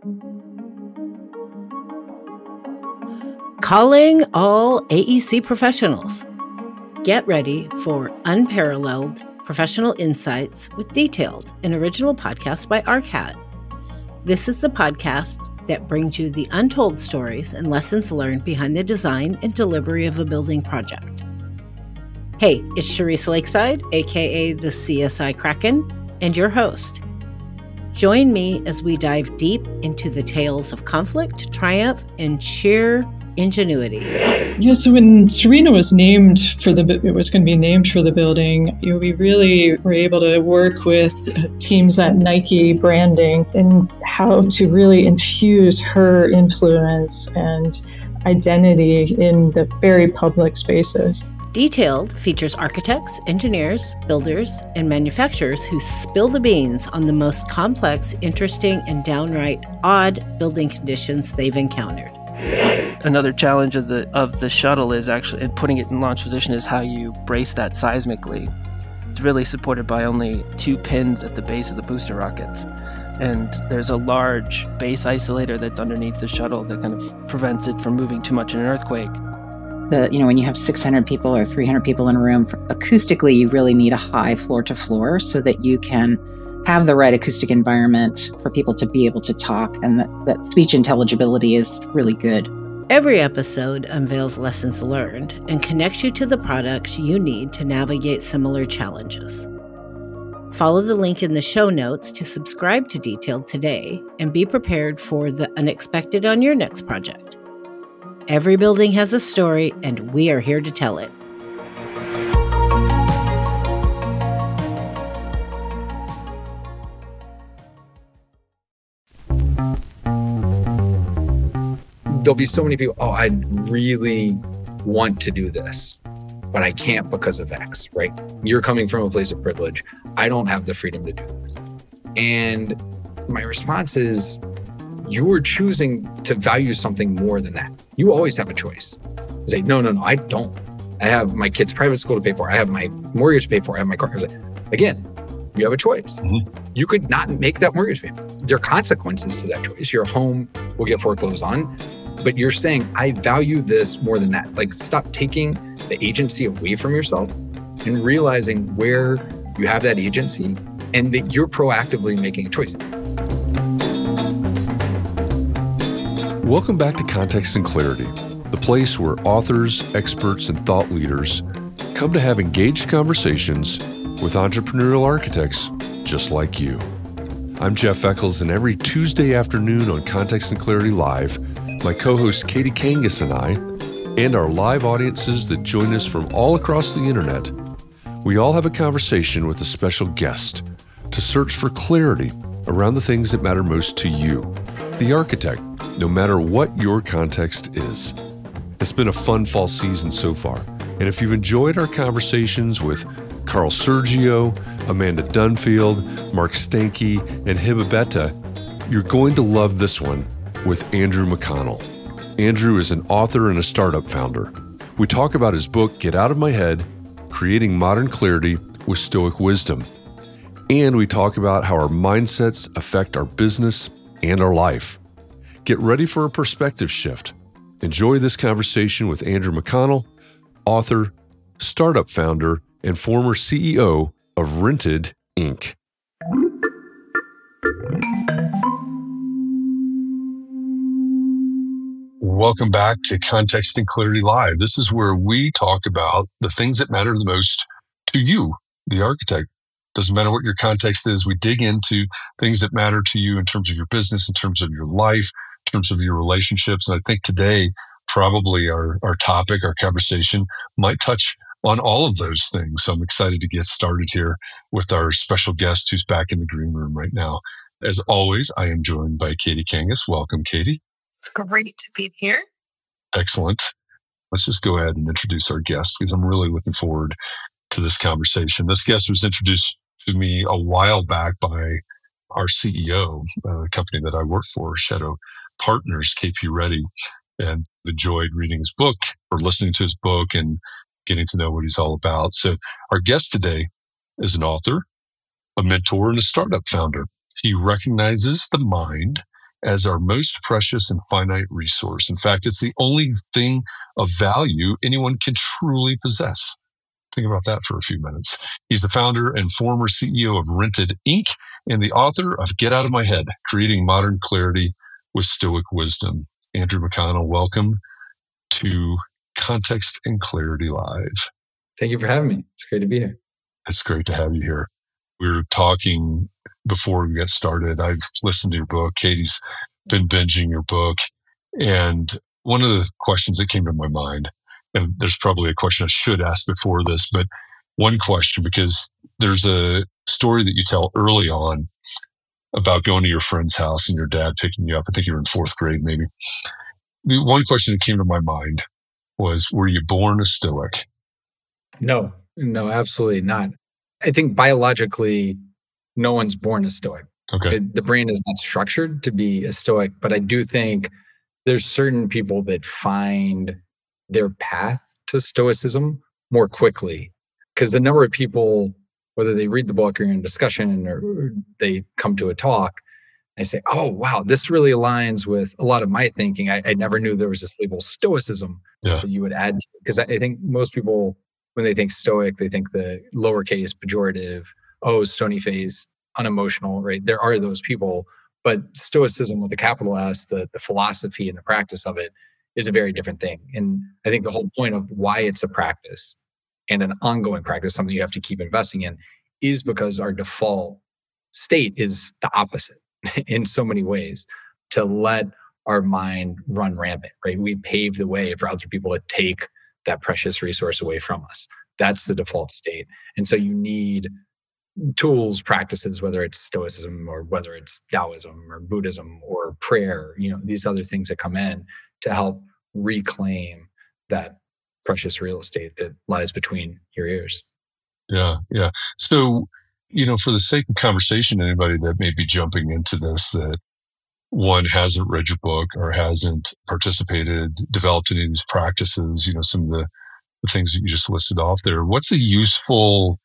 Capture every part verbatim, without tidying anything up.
Calling all A E C professionals. Get ready for unparalleled professional insights with Detailed, an original podcast by A R C A T. This is the podcast that brings you the untold stories and lessons learned behind the design and delivery of a building project. Hey, it's Charisse Lakeside, aka the C S I Kraken, and your host. Join me as we dive deep into the tales of conflict, triumph, and sheer ingenuity. Yeah, so when Serena was named for the, it was going to be named for the building, you know, we really were able to work with teams at Nike branding and how to really infuse her influence and identity in the very public spaces. Detailed features architects, engineers, builders, and manufacturers who spill the beans on the most complex, interesting, and downright odd building conditions they've encountered. Another challenge of the of the shuttle is actually, and putting it in launch position, is how you brace that seismically. It's really supported by only two pins at the base of the booster rockets. And there's a large base isolator that's underneath the shuttle that kind of prevents it from moving too much in an earthquake. The, you know, when you have six hundred people or three hundred people in a room, acoustically, you really need a high floor to floor so that you can have the right acoustic environment for people to be able to talk, and that, that speech intelligibility is really good. Every episode unveils lessons learned and connects you to the products you need to navigate similar challenges. Follow the link in the show notes to subscribe to Detailed today and be prepared for the unexpected on your next project. Every building has a story, and we are here to tell it. There'll be so many people, oh, I really want to do this, but I can't because of X, right? You're coming from a place of privilege. I don't have the freedom to do this. And my response is, you're choosing to value something more than that. You always have a choice. You say, no, no, no, I don't. I have my kid's private school to pay for. I have my mortgage to pay for. I have my car. I was like, again, you have a choice. Mm-hmm. You could not make that mortgage payment. There are consequences to that choice. Your home will get foreclosed on. But you're saying, I value this more than that. Like, stop taking the agency away from yourself and realizing where you have that agency and that you're proactively making a choice. Welcome back to Context and Clarity, the place where authors, experts, and thought leaders come to have engaged conversations with entrepreneurial architects just like you. I'm Jeff Eccles, and every Tuesday afternoon on Context and Clarity Live, my co-host Katie Kangas and I, and our live audiences that join us from all across the internet, we all have a conversation with a special guest to search for clarity around the things that matter most to you, the architect, no matter what your context is. It's been a fun fall season so far, and if you've enjoyed our conversations with Carl Sergio, Amanda Dunfield, Mark Stanke, and Hiba Betta, you're going to love this one with Andrew McConnell. Andrew is an author and a startup founder. We talk about his book, Get Out of My Head, Creating Modern Clarity with Stoic Wisdom. And we talk about how our mindsets affect our business and our life. Get ready for a perspective shift. Enjoy this conversation with Andrew McConnell, author, startup founder, and former C E O of Rented, Incorporated. Welcome back to Context and Clarity Live. This is where we talk about the things that matter the most to you, the architect. Doesn't matter what your context is. We dig into things that matter to you in terms of your business, in terms of your life, in terms of your relationships. And I think today, probably our, our topic, our conversation might touch on all of those things. So I'm excited to get started here with our special guest who's back in the green room right now. As always, I am joined by Katie Kangas. Welcome, Katie. It's great to be here. Excellent. Let's just go ahead and introduce our guest because I'm really looking forward to this conversation. This guest was introduced to me a while back by our C E O, a company that I work for, Shadow Partners, K P Reddy, and enjoyed reading his book or listening to his book and getting to know what he's all about. So our guest today is an author, a mentor, and a startup founder. He recognizes the mind as our most precious and finite resource. In fact, it's the only thing of value anyone can truly possess. Think about that for a few minutes. He's the founder and former C E O of Rented Incorporated and the author of Get Out of My Head, Creating Modern Clarity with Stoic Wisdom. Andrew McConnell, welcome to Context and Clarity Live. Thank you for having me. It's great to be here. It's great to have you here. We were talking before we got started. I've listened to your book. Katie's been binging your book. And one of the questions that came to my mind, and there's probably a question I should ask before this, but one question, because there's a story that you tell early on about going to your friend's house and your dad picking you up. I think you were in fourth grade, maybe. The one question that came to my mind was, were you born a Stoic? No, no, absolutely not. I think biologically, no one's born a Stoic. Okay. It, the brain is not structured to be a Stoic, but I do think there's certain people that find their path to Stoicism more quickly. Because the number of people, whether they read the book or in discussion or they come to a talk, they say, oh, wow, this really aligns with a lot of my thinking. I, I never knew there was this label Stoicism yeah. that you would add. Because I, I think most people, when they think Stoic, they think the lowercase pejorative, oh, stony face, unemotional, right? There are those people. But Stoicism with a capital S, the, the philosophy and the practice of it is a very different thing. And I think the whole point of why it's a practice and an ongoing practice, something you have to keep investing in, is because our default state is the opposite in so many ways, to let our mind run rampant, right? We pave the way for other people to take that precious resource away from us. That's the default state. And so you need tools, practices, whether it's Stoicism or whether it's Taoism or Buddhism or prayer, you know, these other things that come in to help reclaim that precious real estate that lies between your ears. Yeah, yeah. So, you know, for the sake of conversation, anybody that may be jumping into this that one hasn't read your book or hasn't participated, developed any of these practices, you know, some of the, the things that you just listed off there, what's a useful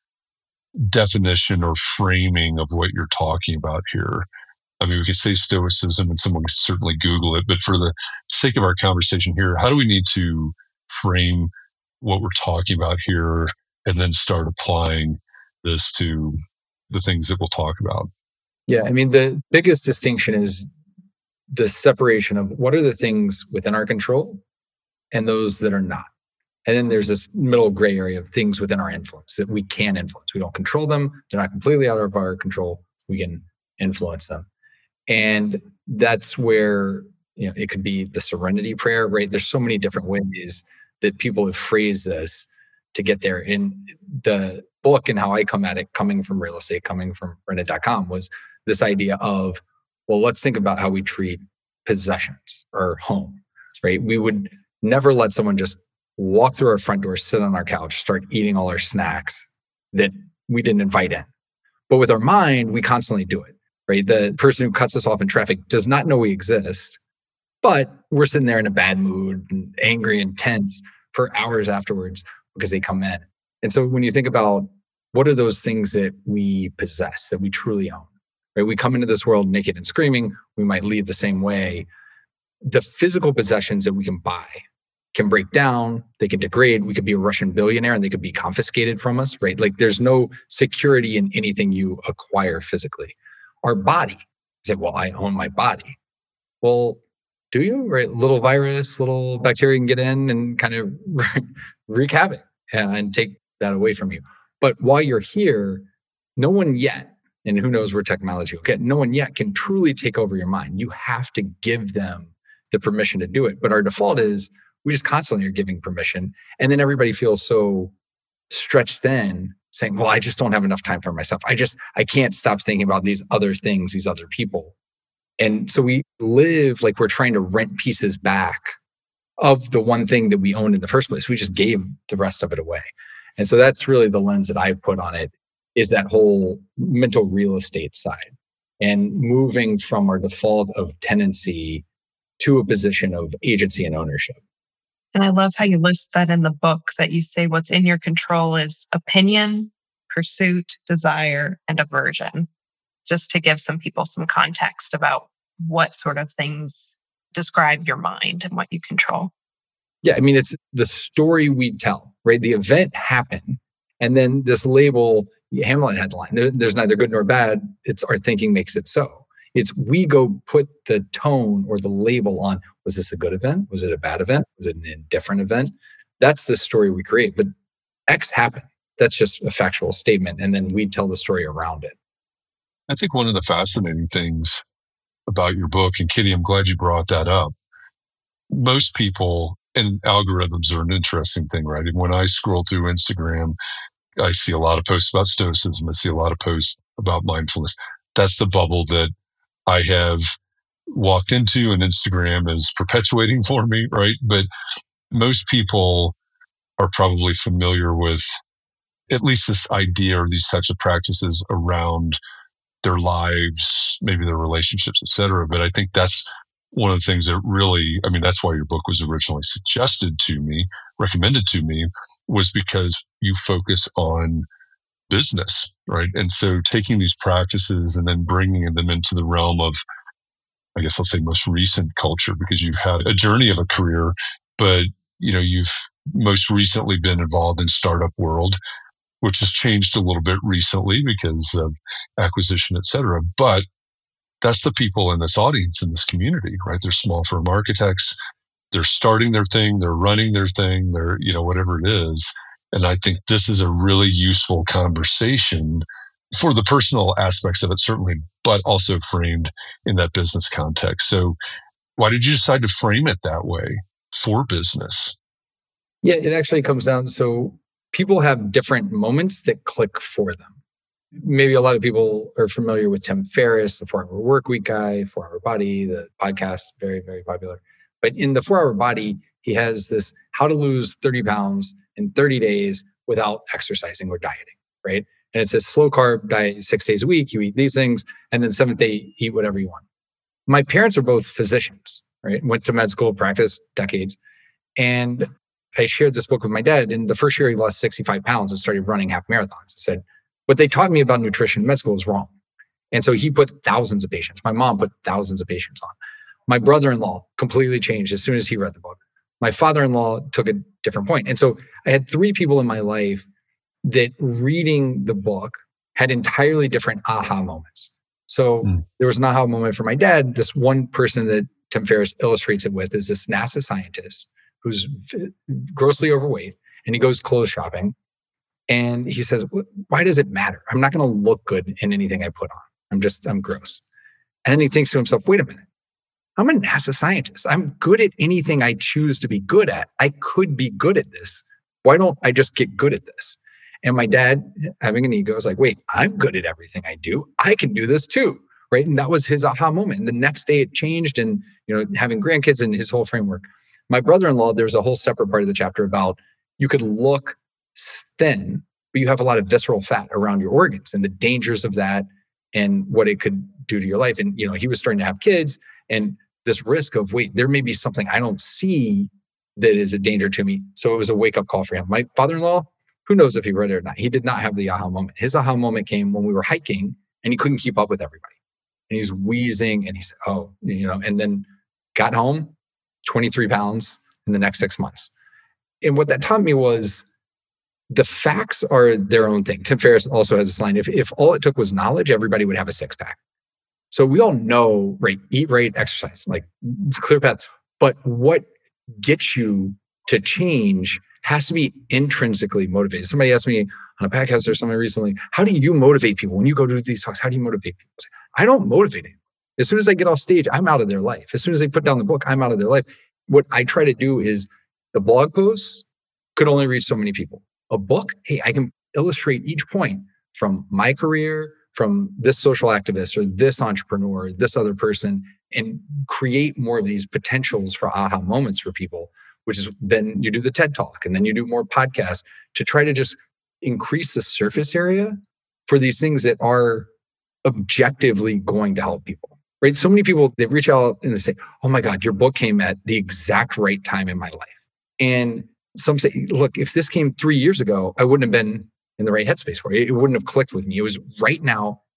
definition or framing of what you're talking about here? I mean, we could say Stoicism and someone could certainly Google it, but for the sake of our conversation here, how do we need to frame what we're talking about here and then start applying this to the things that we'll talk about? Yeah, I mean, the biggest distinction is the separation of what are the things within our control and those that are not. And then there's this middle gray area of things within our influence that we can influence. We don't control them. They're not completely out of our control. We can influence them. And that's where, you know, it could be the serenity prayer, right? There's so many different ways that people have phrased this to get there. In the book and how I come at it, coming from real estate, coming from rented dot com, was this idea of, well, let's think about how we treat possessions or home, right? We would never let someone just walk through our front door, sit on our couch, start eating all our snacks that we didn't invite in. But with our mind, we constantly do it, right? The person who cuts us off in traffic does not know we exist, but we're sitting there in a bad mood and angry and tense for hours afterwards because they come in. And so when you think about what are those things that we possess, that we truly own, right? We come into this world naked and screaming. We might leave the same way. The physical possessions that we can buy can break down, they can degrade. We could be a Russian billionaire and they could be confiscated from us, right? Like there's no security in anything you acquire physically. Our body, you say, well, I own my body. Well, do you, right? Little virus, little bacteria can get in and kind of wreak havoc and take that away from you. But while you're here, no one yet, and who knows where technology will get, no one yet can truly take over your mind. You have to give them the permission to do it. But our default is we just constantly are giving permission. And then everybody feels so stretched thin saying, well, I just don't have enough time for myself. I just, I can't stop thinking about these other things, these other people. And so we live like we're trying to rent pieces back of the one thing that we owned in the first place. We just gave the rest of it away. And so that's really the lens that I put on it, is that whole mental real estate side and moving from our default of tenancy to a position of agency and ownership. And I love how you list that in the book, that you say what's in your control is opinion, pursuit, desire, and aversion, just to give some people some context about what sort of things describe your mind and what you control? Yeah, I mean, it's the story we tell, right? The event happened, and then this label, Hamlet had the line, there, there's neither good nor bad. It's our thinking makes it so. It's we go put the tone or the label on, was this a good event? Was it a bad event? Was it an indifferent event? That's the story we create. But X happened. That's just a factual statement. And then we tell the story around it. I think one of the fascinating things about your book, and Kitty, I'm glad you brought that up. Most people, and algorithms are an interesting thing, right? And when I scroll through Instagram, I see a lot of posts about stoicism. I see a lot of posts about mindfulness. That's the bubble that I have walked into, and Instagram is perpetuating for me, right? But most people are probably familiar with at least this idea or these types of practices around their lives, maybe their relationships, et cetera. But I think that's one of the things that really, I mean, that's why your book was originally suggested to me, recommended to me, was because you focus on business, right? And so taking these practices and then bringing them into the realm of, I guess I'll say most recent culture, because you've had a journey of a career, but you know, you've most recently been involved in startup world, which has changed a little bit recently because of acquisition, et cetera. But that's the people in this audience, in this community, right? They're small firm architects. They're starting their thing. They're running their thing. They're, you know, whatever it is. And I think this is a really useful conversation for the personal aspects of it, certainly, but also framed in that business context. So why did you decide to frame it that way for business? Yeah, it actually comes down. So people have different moments that click for them. Maybe a lot of people are familiar with Tim Ferriss, the four-hour workweek guy, four-hour body, the podcast, very, very popular. But in the four-hour body, he has this how to lose thirty pounds in thirty days without exercising or dieting, right? And it's a slow carb diet, six days a week. You eat these things, and then seventh day, eat whatever you want. My parents are both physicians, right? Went to med school, practiced decades. And I shared this book with my dad. In the first year, he lost sixty-five pounds and started running half marathons. I said, what they taught me about nutrition in med school is wrong. And so he put thousands of patients. My mom put thousands of patients on. My brother-in-law completely changed as soon as he read the book. My father-in-law took a different point. And so I had three people in my life that reading the book had entirely different aha moments. So mm. there was an aha moment for my dad. This one person that Tim Ferriss illustrates it with is this NASA scientist who's v- grossly overweight, and he goes clothes shopping. And he says, why does it matter? I'm not going to look good in anything I put on. I'm just, I'm gross. And then he thinks to himself, wait a minute. I'm a NASA scientist. I'm good at anything I choose to be good at. I could be good at this. Why don't I just get good at this? And my dad, having an ego, is like, wait, I'm good at everything I do. I can do this too, right? And that was his aha moment. And the next day it changed, and you know, having grandkids and his whole framework. My brother-in-law, there's a whole separate part of the chapter about you could look thin, but you have a lot of visceral fat around your organs and the dangers of that and what it could do to your life. And, you know, he was starting to have kids, and this risk of, wait, there may be something I don't see that is a danger to me. So it was a wake-up call for him. My father-in-law, who knows if he read it or not, he did not have the aha moment. His aha moment came when we were hiking and he couldn't keep up with everybody. And he's wheezing and he said, oh, you know, and then got home, twenty-three pounds in the next six months. And what that taught me was the facts are their own thing. Tim Ferriss also has this line, if, if all it took was knowledge, everybody would have a six pack. So we all know, right, eat right, exercise, like it's a clear path. But what gets you to change has to be intrinsically motivated. Somebody asked me on a podcast or something recently, how do you motivate people? When you go to these talks, how do you motivate people? I don't motivate anyone. As soon as I get off stage, I'm out of their life. As soon as they put down the book, I'm out of their life. What I try to do is the blog posts could only reach so many people. A book, hey, I can illustrate each point from my career, from this social activist or this entrepreneur, this other person, and create more of these potentials for aha moments for people, which is then you do the TED Talk and then you do more podcasts to try to just increase the surface area for these things that are objectively going to help people, right? So many people, they reach out and they say, oh my God, your book came at the exact right time in my life. And some say, look, if this came three years ago, I wouldn't have been in the right headspace for it. It wouldn't have clicked with me. It was right now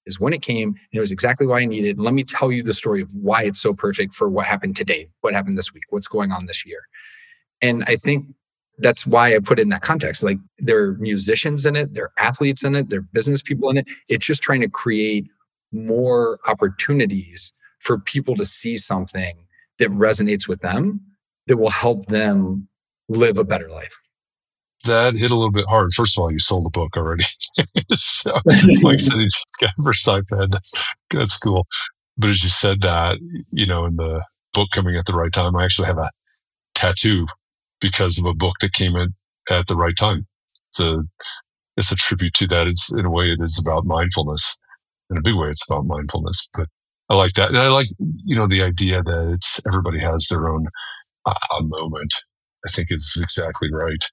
is when it came and it was exactly why I needed. And let me tell you the story of why it's so perfect for what happened today, what happened this week, what's going on this year. And I think that's why I put it in that context. Like there are musicians in it, there are athletes in it, there are business people in it. It's just trying to create more opportunities for people to see something that resonates with them that will help them live a better life. That hit a little bit hard. First of all, you sold the book already. So, like I said, you just got first iPad. That's, that's cool. But as you said that, you know, in the book coming at the right time, I actually have a tattoo because of a book that came in at the right time. It's a, it's a tribute to that. It's in a way, it is about mindfulness. In a big way, it's about mindfulness. But I like that. And I like, you know, the idea that it's everybody has their own aha moment. I think is exactly right.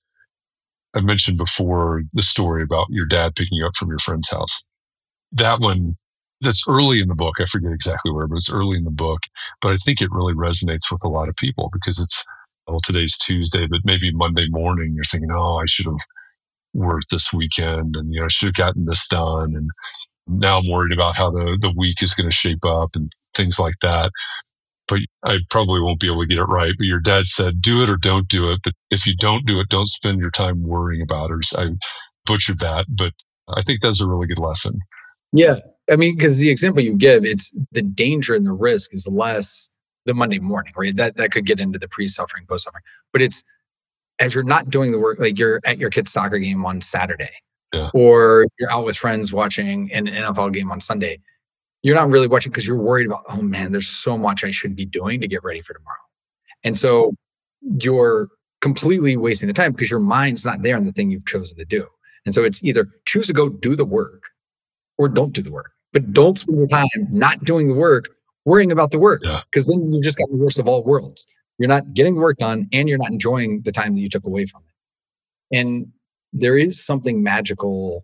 I mentioned before the story about your dad picking you up from your friend's house. That one, that's early in the book. I forget exactly where, but it's early in the book. But I think it really resonates with a lot of people because it's, well, today's Tuesday, but maybe Monday morning, you're thinking, oh, I should have worked this weekend and, you know, I should have gotten this done. And now I'm worried about how the, the week is going to shape up and things like that. But I probably won't be able to get it right. But your dad said, do it or don't do it. But if you don't do it, don't spend your time worrying about it. I butchered that, but I think that's a really good lesson. Yeah. I mean, because the example you give, it's the danger and the risk is less the Monday morning, right? That that could get into the pre-suffering, post-suffering. But it's as you're not doing the work, like you're at your kid's soccer game on Saturday, yeah. or you're out with friends watching an N F L game on Sunday. You're not really watching because you're worried about, oh man, there's so much I should be doing to get ready for tomorrow. And so you're completely wasting the time because your mind's not there on the thing you've chosen to do. And so it's either choose to go do the work or don't do the work. But don't spend your time not doing the work, worrying about the work. Because yeah. then you've just got the worst of all worlds. You're not getting the work done and you're not enjoying the time that you took away from it. And there is something magical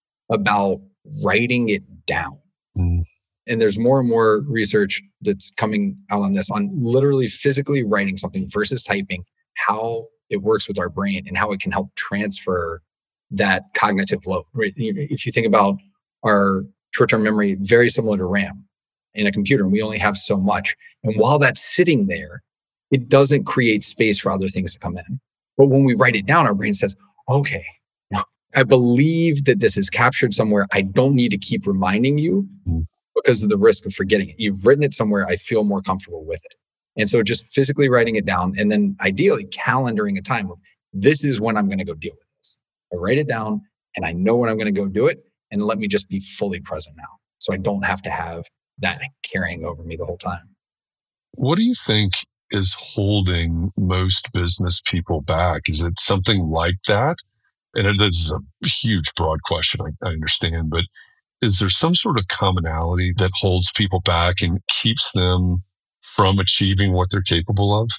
about writing it down. Mm. And there's more and more research that's coming out on this, on literally physically writing something versus typing, how it works with our brain and how it can help transfer that cognitive load. Right? If you think about our short-term memory, very similar to RAM in a computer, and we only have so much. And while that's sitting there, it doesn't create space for other things to come in. But when we write it down, our brain says, okay, I believe that this is captured somewhere. I don't need to keep reminding you because of the risk of forgetting it. You've written it somewhere. I feel more comfortable with it. And so just physically writing it down and then ideally calendaring a time of this is when I'm going to go deal with this. I write it down and I know when I'm going to go do it. And let me just be fully present now. So I don't have to have that carrying over me the whole time. What do you think is holding most business people back? Is it something like that? And this is a huge, broad question, I, I understand, but is there some sort of commonality that holds people back and keeps them from achieving what they're capable of?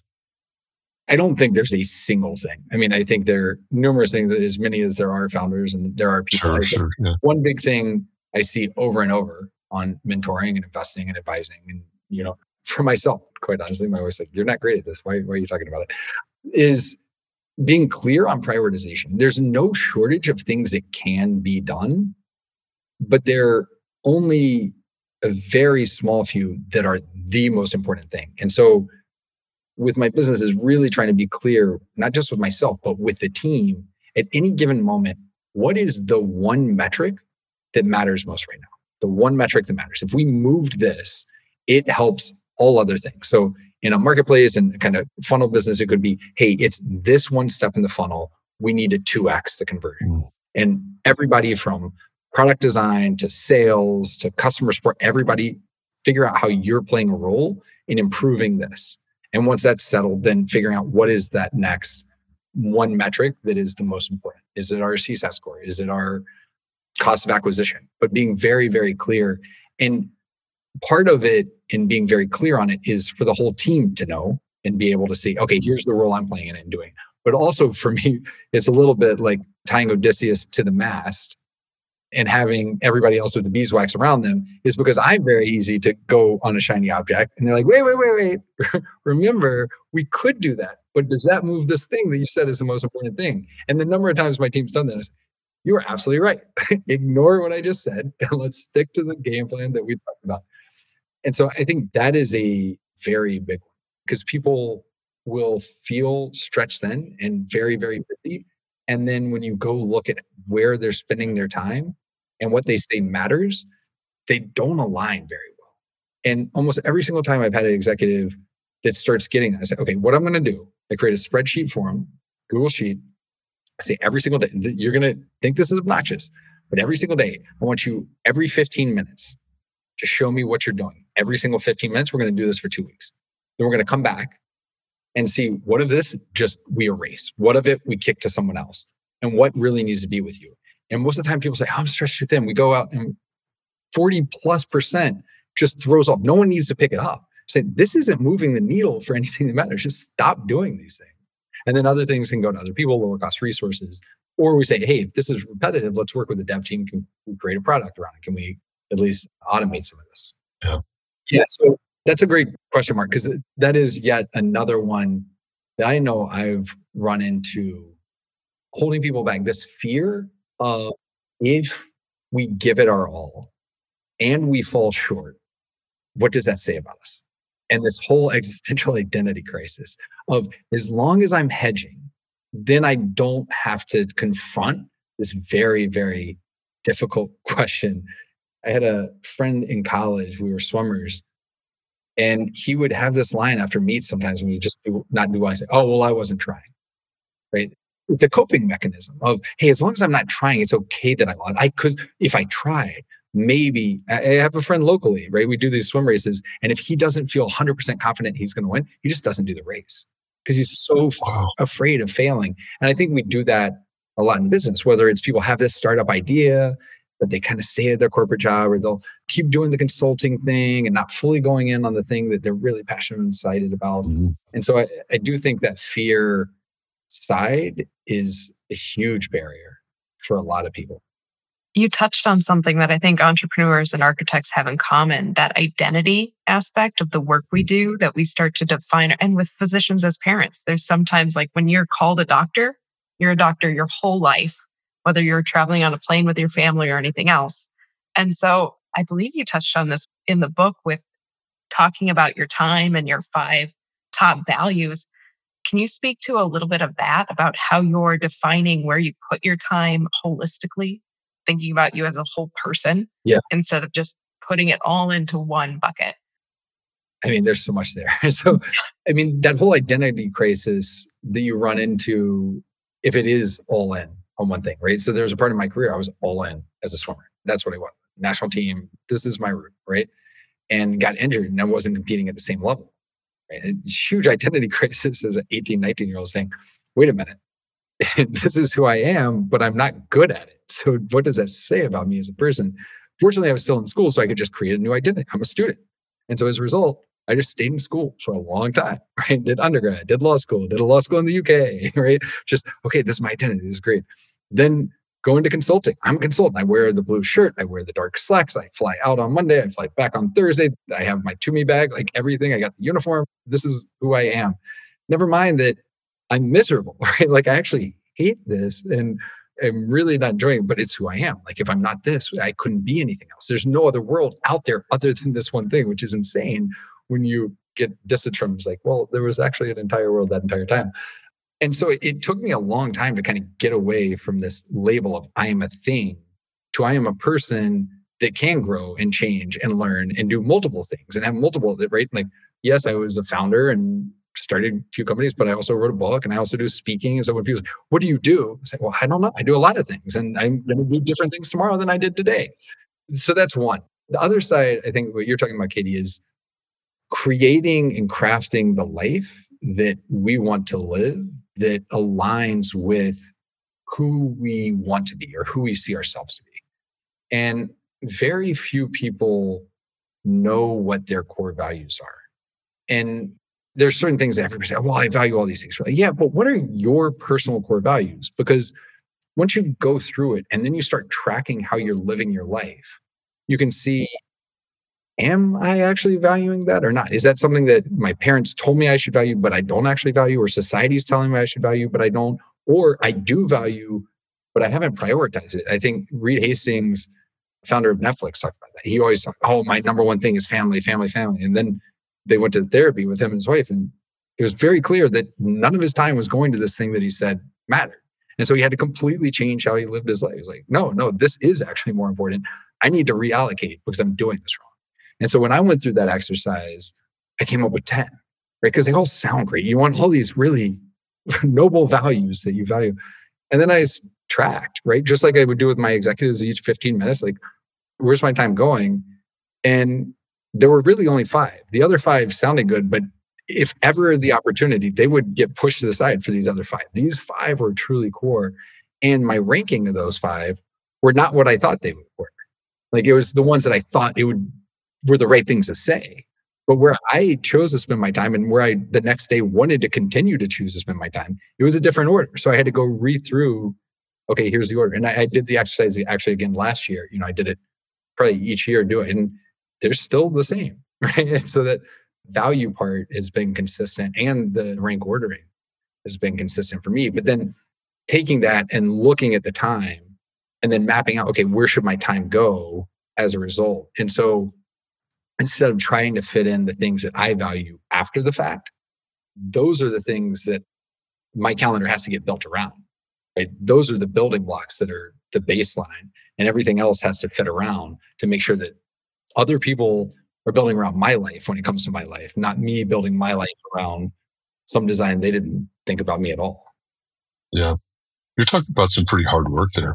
I don't think there's a single thing. I mean, I think there are numerous things, as many as there are founders and there are people. Sure, sure, yeah. One big thing I see over and over on mentoring and investing and advising, and, you know, for myself, quite honestly, my wife said, you're not great at this. Why, why are you talking about it? Is being clear on prioritization. There's no shortage of things that can be done, but they're only a very small few that are the most important thing. And so with my business is really trying to be clear, not just with myself, but with the team at any given moment. What is the one metric that matters most right now? The one metric that matters. If we moved this, it helps all other things. So in a marketplace and kind of funnel business, it could be, hey, it's this one step in the funnel. We need a two X the conversion. Mm. And everybody from product design to sales to customer support, everybody figure out how you're playing a role in improving this. And once that's settled, then figuring out what is that next one metric that is the most important. Is it our C SAT score? Is it our cost of acquisition? But being very, very clear. And part of it in being very clear on it is for the whole team to know and be able to see, okay, here's the role I'm playing in it and doing. But also for me, it's a little bit like tying Odysseus to the mast and having everybody else with the beeswax around them is because I'm very easy to go on a shiny object. And they're like, wait, wait, wait, wait. Remember, we could do that. But does that move this thing that you said is the most important thing? And the number of times my team's done that is, You are absolutely right. Ignore what I just said and let's stick to the game plan that we talked about. And so I think that is a very big one because people will feel stretched thin and very, very busy. And then when you go look at where they're spending their time and what they say matters, they don't align very well. And almost every single time I've had an executive that starts getting that, I say, okay, what I'm going to do, I create a spreadsheet for them, Google Sheet. I say every single day, you're going to think this is obnoxious, but every single day, I want you every fifteen minutes to show me what you're doing. Every single fifteen minutes, we're going to do this for two weeks. Then we're going to come back and see what of this just we erase, what of it we kick to someone else, and what really needs to be with you. And most of the time people say, I'm stretched too thin. We go out and forty plus percent just throws off. No one needs to pick it up. Say, this isn't moving the needle for anything that matters. Just stop doing these things. And then other things can go to other people, lower cost resources. Or we say, hey, if this is repetitive, let's work with the dev team. Can we create a product around it? Can we at least automate some of this? Yeah. Yeah. So that's a great question, Mark, because that is yet another one that I know I've run into holding people back. This fear of if we give it our all and we fall short, what does that say about us? And this whole existential identity crisis of as long as I'm hedging, then I don't have to confront this very, very difficult question. I had a friend in college, we were swimmers, and he would have this line after meets sometimes when we just do not do well. I say, oh, well, I wasn't trying, right? It's a coping mechanism of, hey, as long as I'm not trying, it's okay that I lost. I, cause if I tried, maybe I have a friend locally, right? We do these swim races. And if he doesn't feel one hundred percent confident he's going to win, he just doesn't do the race because he's so wow. f- afraid of failing. And I think we do that a lot in business, whether it's people have this startup idea, but they kind of stay at their corporate job, or they'll keep doing the consulting thing and not fully going in on the thing that they're really passionate and excited about. Mm-hmm. And so I, I do think that fear side is a huge barrier for a lot of people. You touched on something that I think entrepreneurs and architects have in common, that identity aspect of the work we do, that we start to define. And with physicians as parents, there's sometimes like when you're called a doctor, you're a doctor your whole life, whether you're traveling on a plane with your family or anything else. And so I believe you touched on this in the book with talking about your time and your five top values. Can you speak to a little bit of that, about how you're defining where you put your time holistically? Thinking about you as a whole person, yeah, instead of just putting it all into one bucket. I mean, there's so much there. So, I mean, that whole identity crisis that you run into, if it is all in on one thing, right? So there was a part of my career I was all in as a swimmer. That's what I wanted. National team, this is my route, right? And got injured and I wasn't competing at the same level. Right? A huge identity crisis as an eighteen, nineteen year old saying, wait a minute. This is who I am, but I'm not good at it. So what does that say about me as a person? Fortunately, I was still in school, so I could just create a new identity. I'm a student. And so as a result, I just stayed in school for a long time, right? Did undergrad, did law school, did a law school in the U K, right? Just, okay, this is my identity. This is great. Then go into consulting. I'm a consultant. I wear the blue shirt. I wear the dark slacks. I fly out on Monday. I fly back on Thursday. I have my Toomey bag, like everything. I got the uniform. This is who I am. Never mind that I'm miserable, right? Like I actually hate this and I'm really not enjoying it, but it's who I am. Like if I'm not this, I couldn't be anything else. There's no other world out there other than this one thing, which is insane when you get distanced from it. It's like, well, there was actually an entire world that entire time. And so it, it took me a long time to kind of get away from this label of I am a thing to I am a person that can grow and change and learn and do multiple things and have multiple, right? Like, yes, I was a founder and started a few companies, but I also wrote a book and I also do speaking. And so when people say, what do you do? I say, well, I don't know. I do a lot of things and I'm going to do different things tomorrow than I did today. So that's one. The other side, I think what you're talking about, Katie, is creating and crafting the life that we want to live that aligns with who we want to be or who we see ourselves to be. And very few people know what their core values are. And there's certain things that everybody says, well, I value all these things. Like, yeah, but what are your personal core values? Because once you go through it and then you start tracking how you're living your life, you can see, am I actually valuing that or not? Is that something that my parents told me I should value, but I don't actually value, or society's telling me I should value, but I don't? Or I do value but I haven't prioritized it. I think Reed Hastings, founder of Netflix, talked about that. He always talked, oh, my number one thing is family, family, family. And then they went to therapy with him and his wife, and it was very clear that none of his time was going to this thing that he said mattered. And so he had to completely change how he lived his life. He's like, no, no, this is actually more important. I need to reallocate because I'm doing this wrong. And so when I went through that exercise, I came up with ten, right? Because they all sound great. You want all these really noble values that you value. And then I tracked, right? Just like I would do with my executives each fifteen minutes, like, where's my time going? And there were really only five. The other five sounded good, but if ever the opportunity, they would get pushed to the side for these other five. These five were truly core. And my ranking of those five were not what I thought they were. Like, it was the ones that I thought it would were the right things to say. But where I chose to spend my time and where I the next day wanted to continue to choose to spend my time, it was a different order. So I had to go read through, okay, here's the order. And I, I did the exercise actually again last year. You know, I did it probably each year, do it. And they're still the same, right? And so that value part has been consistent, and the rank ordering has been consistent for me. But then taking that and looking at the time and then mapping out, okay, where should my time go as a result? And so instead of trying to fit in the things that I value after the fact, those are the things that my calendar has to get built around, right? Those are the building blocks that are the baseline, and everything else has to fit around to make sure that other people are building around my life when it comes to my life, not me building my life around some design they didn't think about me at all. Yeah. You're talking about some pretty hard work there.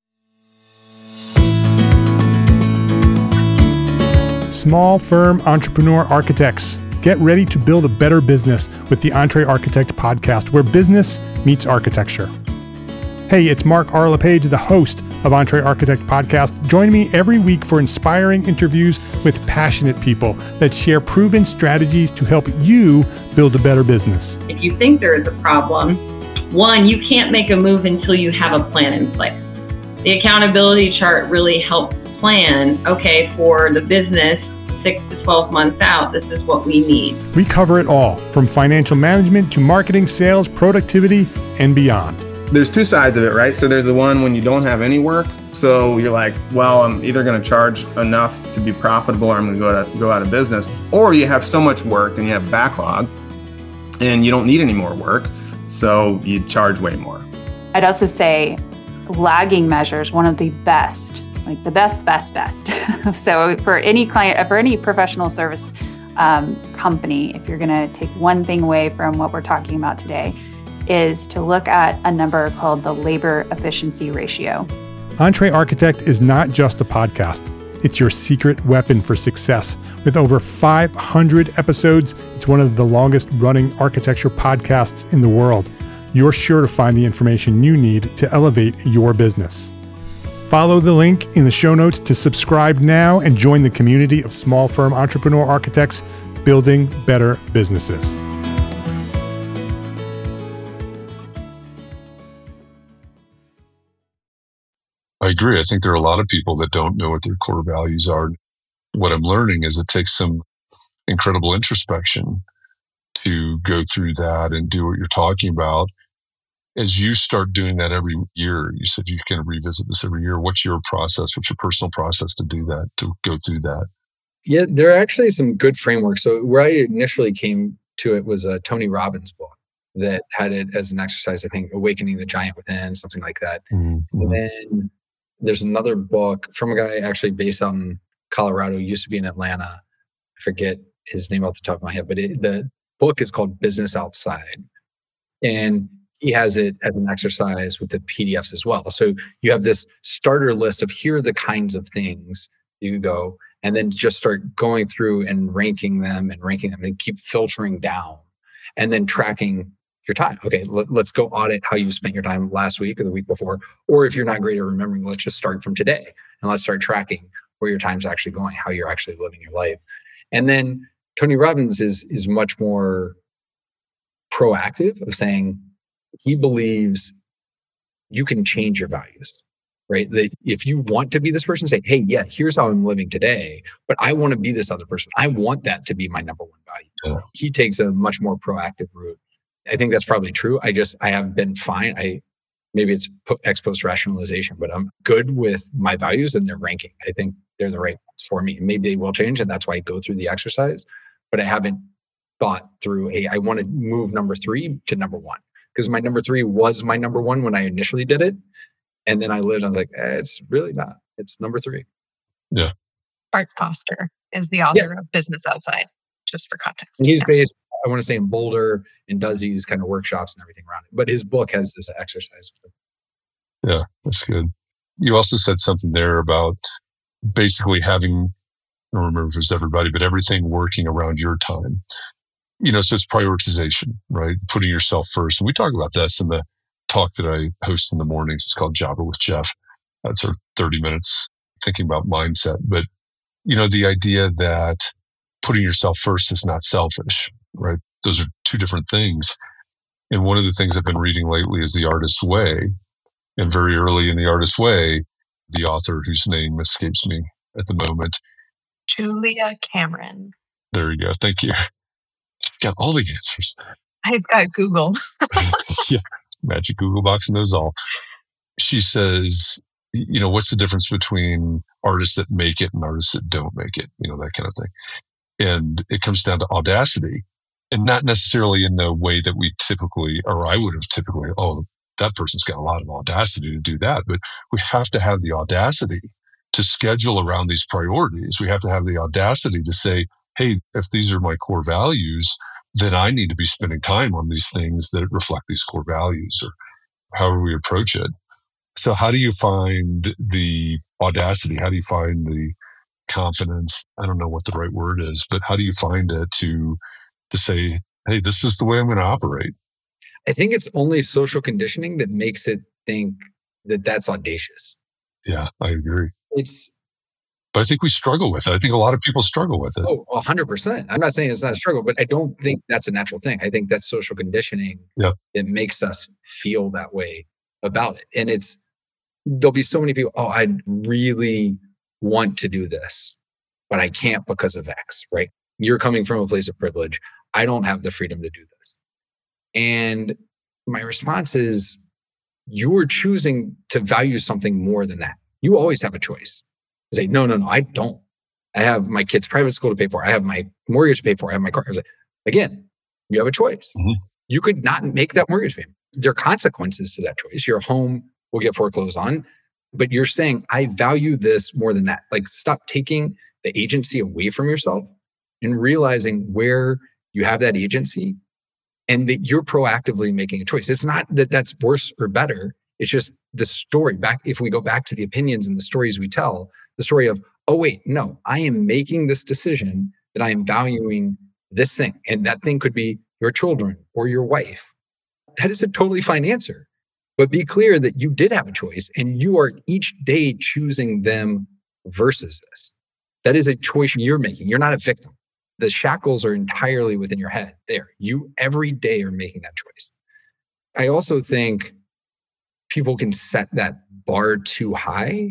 Small firm entrepreneur architects. Get ready to build a better business with the EntreArchitect podcast, where business meets architecture. Hey, it's Mark R. LePage, the host of EntreArchitect podcast. Join me every week for inspiring interviews with passionate people that share proven strategies to help you build a better business. If you think there is a problem, one, you can't make a move until you have a plan in place. The accountability chart really helps plan, okay, for the business, six to twelve months out, this is what we need. We cover it all, from financial management to marketing, sales, productivity, and beyond. There's two sides of it, right? So there's the one when you don't have any work. So you're like, well, I'm either going to charge enough to be profitable, or I'm going to go to go out of business. Or you have so much work and you have backlog and you don't need any more work, so you charge way more. I'd also say lagging measures, one of the best, like the best, best, best. So for any client, for any professional service um, company, if you're going to take one thing away from what we're talking about today, is to look at a number called the labor efficiency ratio. EntreArchitect is not just a podcast. It's your secret weapon for success. With over five hundred episodes, it's one of the longest running architecture podcasts in the world. You're sure to find the information you need to elevate your business. Follow the link in the show notes to subscribe now and join the community of small firm entrepreneur architects building better businesses. I agree. I think there are a lot of people that don't know what their core values are. What I'm learning is it takes some incredible introspection to go through that and do what you're talking about. As you start doing that every year, you said you can revisit this every year. What's your process? What's your personal process to do that, to go through that? Yeah, there are actually some good frameworks. So where I initially came to it was a Tony Robbins book that had it as an exercise, I think, Awakening the Giant Within, something like that. Mm-hmm. And then there's another book from a guy actually based out in Colorado, used to be in Atlanta. I forget his name off the top of my head, but it, the book is called Business Outside. And he has it as an exercise with the P D Fs as well. So you have this starter list of here are the kinds of things you go, and then just start going through and ranking them and ranking them and keep filtering down and then tracking your time. Okay, let, let's go audit how you spent your time last week or the week before. Or if you're not great at remembering, let's just start from today and let's start tracking where your time's actually going, how you're actually living your life. And then Tony Robbins is is much more proactive of saying he believes you can change your values, right? That if you want to be this person, say, hey, yeah, here's how I'm living today, but I want to be this other person. I want that to be my number one value. Yeah. He takes a much more proactive route. I think that's probably true. I just, I have been fine. I maybe it's ex post rationalization, but I'm good with my values and their ranking. I think they're the right ones for me. Maybe they will change, and that's why I go through the exercise. But I haven't thought through, hey, I want to move number three to number one. Because my number three was my number one when I initially did it. And then I lived, I was like, eh, it's really not. It's number three. Yeah. Bart Foster is the author Yes. of Business Outside, just for context. And he's Yeah. based, I want to say, in Boulder and does these kind of workshops and everything around it. But his book has this exercise with it. Yeah, that's good. You also said something there about basically having, I don't remember if it was everybody, but everything working around your time. You know, so it's prioritization, right? Putting yourself first. And we talk about this in the talk that I host in the mornings. It's called Java with Jeff. That's our thirty minutes thinking about mindset. But, you know, the idea that putting yourself first is not selfish, right? Those are two different things. And one of the things I've been reading lately is The Artist's Way. And very early in The Artist's Way, the author whose name escapes me at the moment. Julia Cameron. There you go. Thank you. Got all the answers. I've got Google. Yeah, magic Google box knows all. She says, you know, what's the difference between artists that make it and artists that don't make it? You know, that kind of thing. And it comes down to audacity, and not necessarily in the way that we typically, or I would have typically, oh, that person's got a lot of audacity to do that. But we have to have the audacity to schedule around these priorities. We have to have the audacity to say, hey, if these are my core values, then I need to be spending time on these things that reflect these core values, or however we approach it. So how do you find the audacity? How do you find the confidence? I don't know what the right word is, but how do you find it to, to say, hey, this is the way I'm going to operate? I think it's only social conditioning that makes it think that that's audacious. Yeah, I agree. It's, But I think we struggle with it. I think a lot of people struggle with it. oh, one hundred percent. I'm not saying it's not a struggle, but I don't think that's a natural thing. I think that's social conditioning. Yeah. It makes us feel that way about it. And it's, there'll be so many people, oh, I really want to do this, but I can't because of X, right? You're coming from a place of privilege. I don't have the freedom to do this. And my response is, you're choosing to value something more than that. You always have a choice. You say, no, no, no, I don't. I have my kid's private school to pay for. I have my mortgage to pay for. I have my car. I was like, again, you have a choice. Mm-hmm. You could not make that mortgage payment. There are consequences to that choice. Your home will get foreclosed on, but you're saying, I value this more than that. Like, stop taking the agency away from yourself and realizing where you have that agency and that you're proactively making a choice. It's not that that's worse or better. It's just the story back. If we go back to the opinions and the stories we tell, the story of, oh, wait, no, I am making this decision that I am valuing this thing. And that thing could be your children or your wife. That is a totally fine answer. But be clear that you did have a choice and you are each day choosing them versus this. That is a choice you're making. You're not a victim. The shackles are entirely within your head there. You every day are making that choice. I also think people can set that bar too high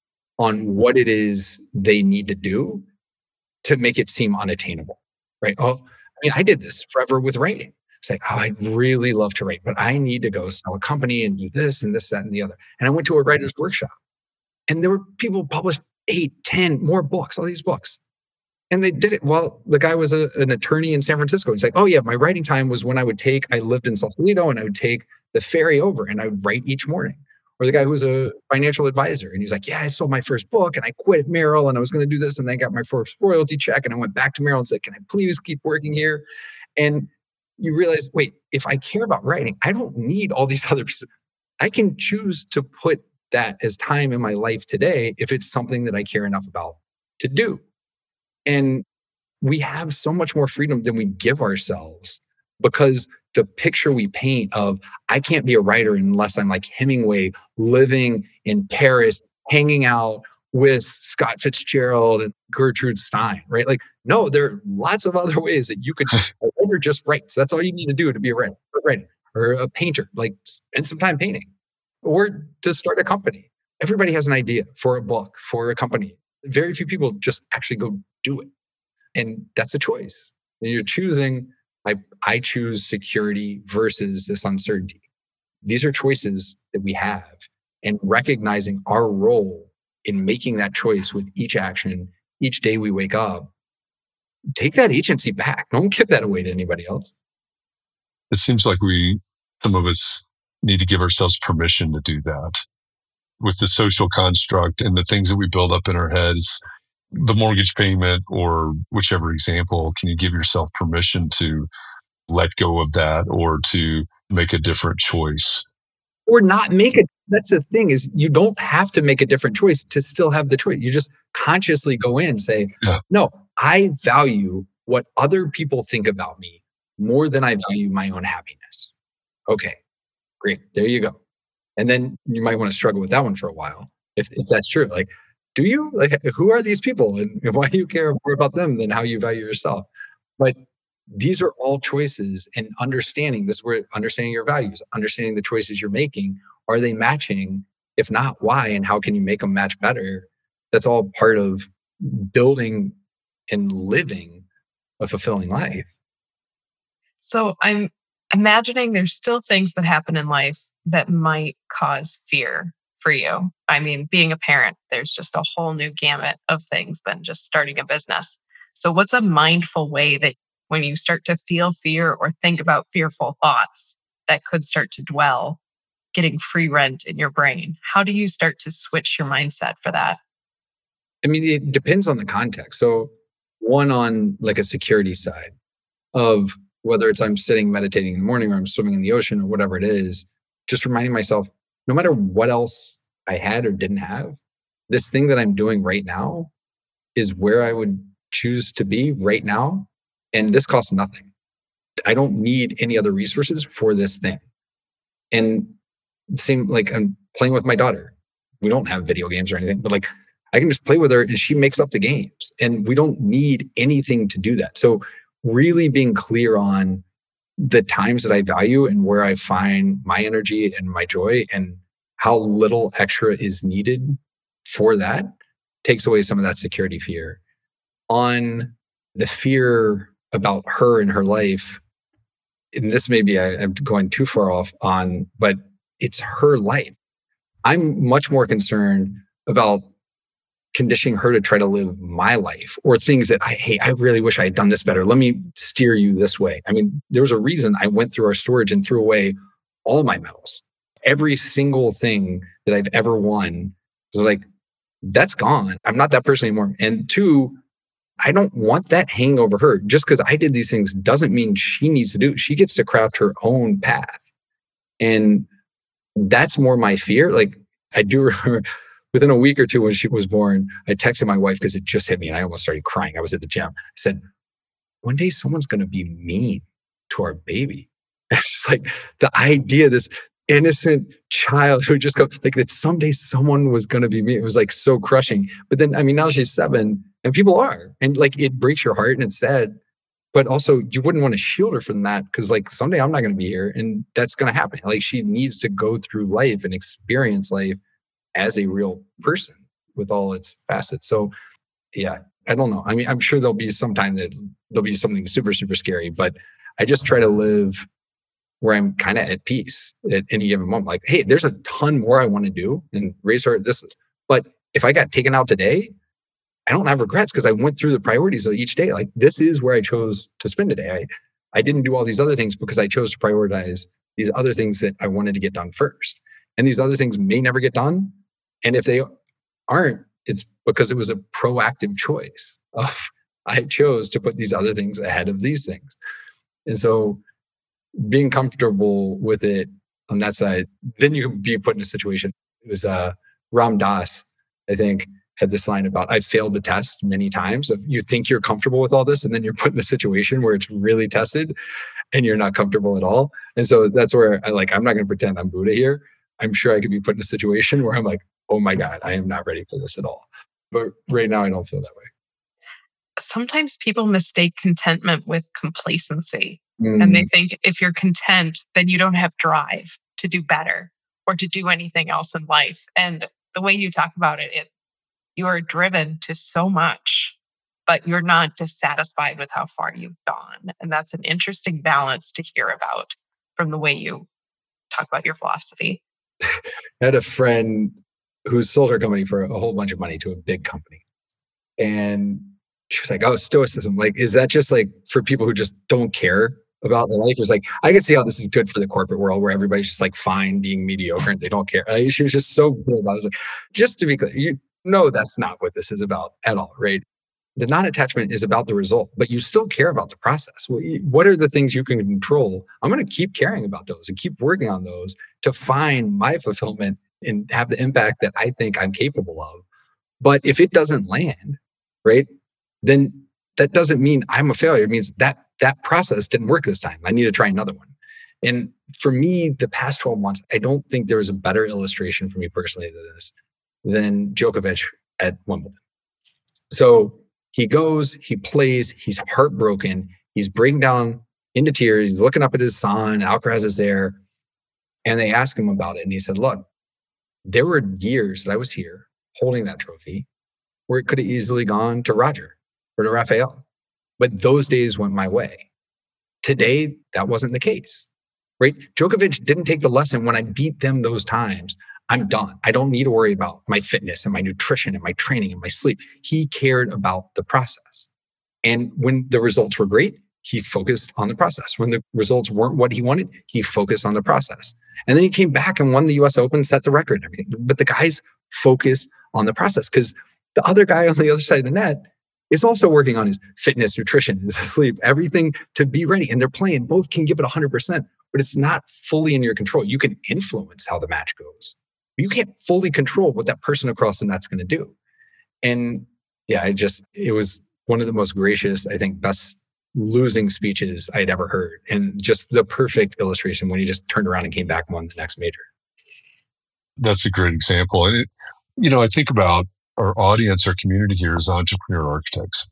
on what it is they need to do to make it seem unattainable, right? Oh, I mean, I did this forever with writing. It's like, oh, I'd really love to write, but I need to go sell a company and do this and this, that, and the other. And I went to a writer's workshop and there were people published eight, ten more books, all these books. And they did it while the guy was a, an attorney in San Francisco. He's like, oh yeah, my writing time was when I would take, I lived in Sausalito and I would take the ferry over and I would write each morning. Or the guy who was a financial advisor. And he's like, yeah, I sold my first book and I quit at Merrill and I was going to do this. And then I got my first royalty check and I went back to Merrill and said, can I please keep working here? And you realize, wait, if I care about writing, I don't need all these other pieces. I can choose to put that as time in my life today if it's something that I care enough about to do. And we have so much more freedom than we give ourselves because the picture we paint of, I can't be a writer unless I'm like Hemingway, living in Paris, hanging out with Scott Fitzgerald and Gertrude Stein, right? Like, no, there are lots of other ways that you could, a writer just writes. That's all you need to do to be a writer, writer or a painter, like spend some time painting or to start a company. Everybody has an idea for a book, for a company. Very few people just actually go do it. And that's a choice. And you're choosing, I, I choose security versus this uncertainty. these are choices that we have, and recognizing our role in making that choice with each action, each day we wake up. Take that agency back. Don't give that away to anybody else. It seems like we, some of us need to give ourselves permission to do that. With the social construct and the things that we build up in our heads, the mortgage payment or whichever example, can you give yourself permission to let go of that or to make a different choice? Or not make it. That's the thing, is you don't have to make a different choice to still have the choice. You just consciously go in and say, yeah. no, I value what other people think about me more than I value my own happiness. Okay, great. There you go. And then you might want to struggle with that one for a while. If, if that's true, like, do you, like, who are these people and why do you care more about them than how you value yourself? But these are all choices, and understanding this, where understanding your values, understanding the choices you're making, are they matching? If not, why? And how can you make them match better? That's all part of building and living a fulfilling life. So I'm imagining there's still things that happen in life that might cause fear for you. I mean, being a parent, there's just a whole new gamut of things than just starting a business. So what's a mindful way that when you start to feel fear or think about fearful thoughts that could start to dwell, getting free rent in your brain, how do you start to switch your mindset for that? I mean, it depends on the context. So one, on like a security side of whether it's I'm sitting meditating in the morning or I'm swimming in the ocean or whatever it is, just reminding myself, no matter what else I had or didn't have, this thing that I'm doing right now is where I would choose to be right now. And this costs nothing. I don't need any other resources for this thing. And same, like, I'm playing with my daughter. We don't have video games or anything, but like, I can just play with her and she makes up the games, and we don't need anything to do that. So really being clear on the times that I value and where I find my energy and my joy, and how little extra is needed for that, takes away some of that security fear. On the fear about her and her life, and this may be, I, I'm going too far off on, but it's her life. I'm much more concerned about conditioning her to try to live my life, or things that I, hey, I really wish I had done this better. Let me steer you this way. I mean, there was a reason I went through our storage and threw away all my medals. Every single thing that I've ever won was like, that's gone. I'm not that person anymore. And two, I don't want that hanging over her. Just because I did these things doesn't mean she needs to do it. She gets to craft her own path. And that's more my fear. Like, I do remember within a week or two when she was born, I texted my wife because it just hit me and I almost started crying. I was at the gym. I said, one day someone's going to be mean to our baby. And it's just like the idea, this innocent child who just goes, like, that someday someone was going to be mean. It was like so crushing. But then, I mean, now she's seven and people are, and like, it breaks your heart and it's sad. But also, you wouldn't want to shield her from that, because like, someday I'm not going to be here and that's going to happen. Like, she needs to go through life and experience life as a real person with all its facets. So yeah, I don't know. I mean, I'm sure there'll be some time that there'll be something super, super scary, but I just try to live where I'm kind of at peace at any given moment. Like, hey, there's a ton more I want to do and raise her. This is, but if I got taken out today, I don't have regrets because I went through the priorities of each day. Like, this is where I chose to spend today. I, I didn't do all these other things because I chose to prioritize these other things that I wanted to get done first. And these other things may never get done. And if they aren't, it's because it was a proactive choice of, I chose to put these other things ahead of these things. And so being comfortable with it on that side, then you can be put in a situation. It was uh, Ram Dass, I think, had this line about, I failed the test many times. If you think you're comfortable with all this, and then you're put in a situation where it's really tested and you're not comfortable at all. And so that's where I like, I'm not going to pretend I'm Buddha here. I'm sure I could be put in a situation where I'm like, oh my God, I am not ready for this at all. But right now I don't feel that way. Sometimes people mistake contentment with complacency. Mm. And they think if you're content, then you don't have drive to do better or to do anything else in life. And the way you talk about it, it you are driven to so much, but you're not dissatisfied with how far you've gone. And that's an interesting balance to hear about from the way you talk about your philosophy. I had a friend who sold her company for a whole bunch of money to a big company. And she was like, oh, stoicism. Like, is that just like for people who just don't care about their life? It's like, I can see how this is good for the corporate world where everybody's just like fine being mediocre and they don't care. Like, she was just so good about it. I was like, just to be clear, you know, that's not what this is about at all, right? The non-attachment is about the result, but you still care about the process. What are the things you can control? I'm going to keep caring about those and keep working on those to find my fulfillment and have the impact that I think I'm capable of. But if it doesn't land, right, then that doesn't mean I'm a failure. It means that that process didn't work this time. I need to try another one. And for me, the past twelve months, I don't think there was a better illustration for me personally than this, than Djokovic at Wimbledon. So he goes, he plays, he's heartbroken, he's breaking down into tears, he's looking up at his son, Alcaraz is there, and they ask him about it. And he said, look, there were years that I was here holding that trophy where it could have easily gone to Roger or to Rafael. But those days went my way. Today, that wasn't the case, right? Djokovic didn't take the lesson when I beat them those times. I'm done. I don't need to worry about my fitness and my nutrition and my training and my sleep. He cared about the process. And when the results were great, he focused on the process. When the results weren't what he wanted, he focused on the process. And then he came back and won the U S Open, set the record and everything. But the guys focus on the process because the other guy on the other side of the net is also working on his fitness, nutrition, his sleep, everything to be ready. And they're playing. Both can give it one hundred percent, but it's not fully in your control. You can influence how the match goes. You can't fully control what that person across the net's going to do. And yeah, I just, it was one of the most gracious, I think, best losing speeches I'd ever heard. And just the perfect illustration when he just turned around and came back and won the next major. That's a great example. And, it, you know, I think about our audience, our community here is entrepreneur architects.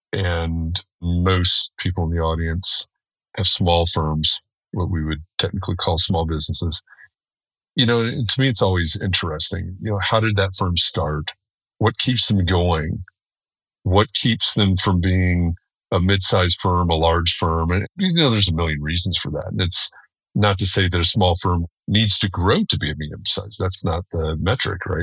And most people in the audience have small firms, what we would technically call small businesses. You know, and to me, it's always interesting. You know, how did that firm start? What keeps them going? What keeps them from being a mid-sized firm, a large firm? And, you know, there's a million reasons for that. And it's not to say that a small firm needs to grow to be a medium-sized. That's not the metric, right?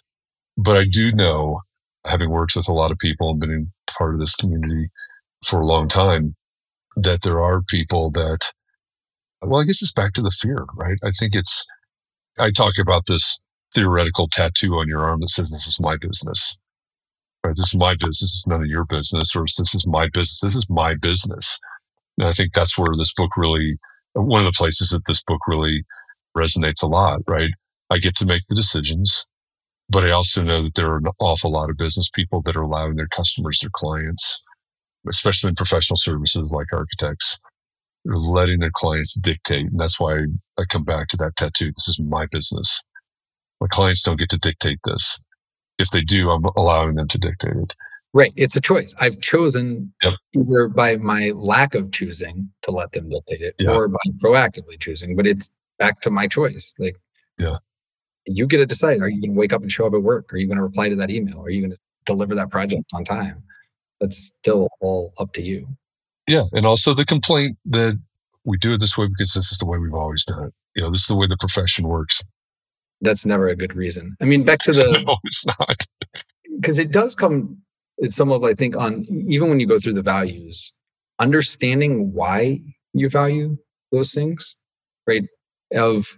But I do know, having worked with a lot of people and been in part of this community for a long time, that there are people that, well, I guess it's back to the fear, right? I think it's, I talk about this theoretical tattoo on your arm that says, this is my business, right? This is my business. It's none of your business, or this is my business. This is my business. And I think that's where this book really, one of the places that this book really resonates a lot, right? I get to make the decisions, but I also know that there are an awful lot of business people that are allowing their customers, their clients, especially in professional services like architects, letting their clients dictate. And that's why I come back to that tattoo. This is my business. My clients don't get to dictate this. If they do, I'm allowing them to dictate it. Right. It's a choice. I've chosen yep. either by my lack of choosing to let them dictate it, yeah. or by proactively choosing, but it's back to my choice. Like, yeah, you get to decide. Are you going to wake up and show up at work? Are you going to reply to that email? Are you going to deliver that project on time? That's still all up to you. Yeah. And also the complaint that we do it this way because this is the way we've always done it. You know, this is the way the profession works. That's never a good reason. I mean, back to the... No, it's not. Because it does come at some level, I think, on, even when you go through the values, understanding why you value those things, right? Of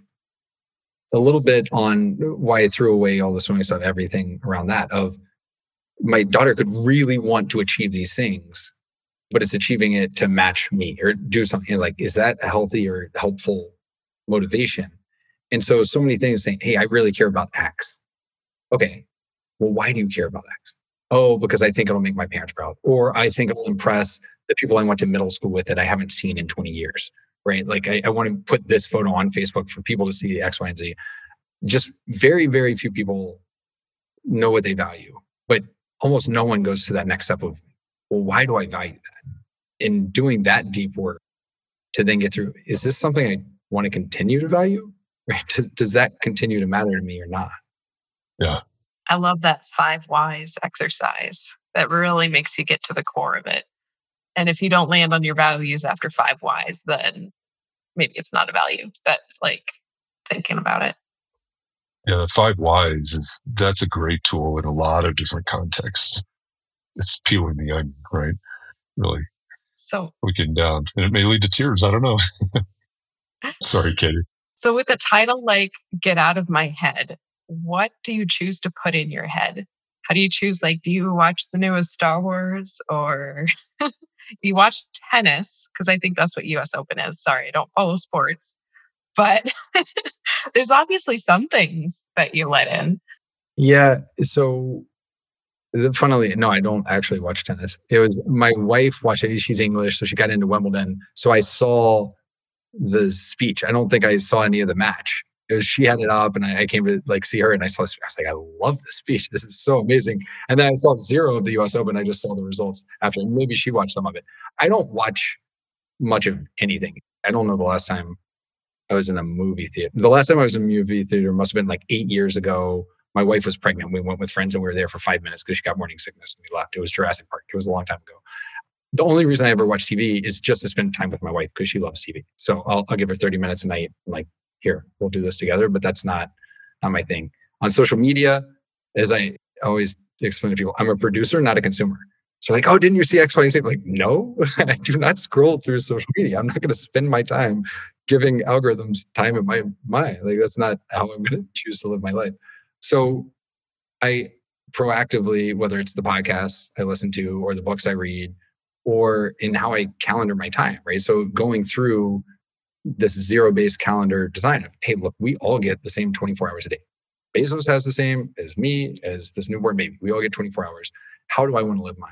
a little bit on why I threw away all the swimming stuff, everything around that, of my daughter could really want to achieve these things, but it's achieving it to match me or do something. Like, is that a healthy or helpful motivation? And so, so many things saying, hey, I really care about X. Okay, well, why do you care about X? Oh, because I think it'll make my parents proud. Or I think it'll impress the people I went to middle school with that I haven't seen in twenty years, right? Like, I, I want to put this photo on Facebook for people to see X, Y, and Z. Just very, very few people know what they value. But almost no one goes to that next step of, well, why do I value that? In doing that deep work to then get through, is this something I want to continue to value? Right? Does, does that continue to matter to me or not? Yeah. I love that five whys exercise. That really makes you get to the core of it. And if you don't land on your values after five whys, then maybe it's not a value. But like, thinking about it. Yeah, the five whys is that's a great tool in a lot of different contexts. It's peeling the onion, right? Really. So looking down, and it may lead to tears. I don't know. Sorry, Katie. So with a title like "Get Out of My Head," what do you choose to put in your head? How do you choose? Like, do you watch the newest Star Wars, or you watch tennis? Because I think that's what U S Open is. Sorry, I don't follow sports, but there's obviously some things that you let in. Yeah. So, funnily, no, I don't actually watch tennis. It was my wife watched it. She's English, so she got into Wimbledon. So I saw the speech. I don't think I saw any of the match. It was, she had it up, and I, I came to like see her, and I saw. I was like, I love this speech. This is so amazing. And then I saw zero of the U S Open. I just saw the results after. Maybe she watched some of it. I don't watch much of anything. I don't know the last time I was in a movie theater. The last time I was in a movie theater must have been like eight years ago. My wife was pregnant. We went with friends, and we were there for five minutes because she got morning sickness, and we left. It was Jurassic Park. It was a long time ago. The only reason I ever watch T V is just to spend time with my wife because she loves T V. So I'll, I'll give her thirty minutes a night. I'm like, here, we'll do this together. But that's not, not my thing. On social media, as I always explain to people, I'm a producer, not a consumer. So like, oh, didn't you see X, Y, and Z? Like, no, I do not scroll through social media. I'm not going to spend my time giving algorithms time in my mind. Like, that's not how I'm going to choose to live my life. So I proactively, whether it's the podcasts I listen to or the books I read, or in how I calendar my time, right? So going through this zero-based calendar design of, hey, look, we all get the same twenty-four hours a day. Bezos has the same as me, as this newborn baby. We all get twenty-four hours. How do I want to live mine?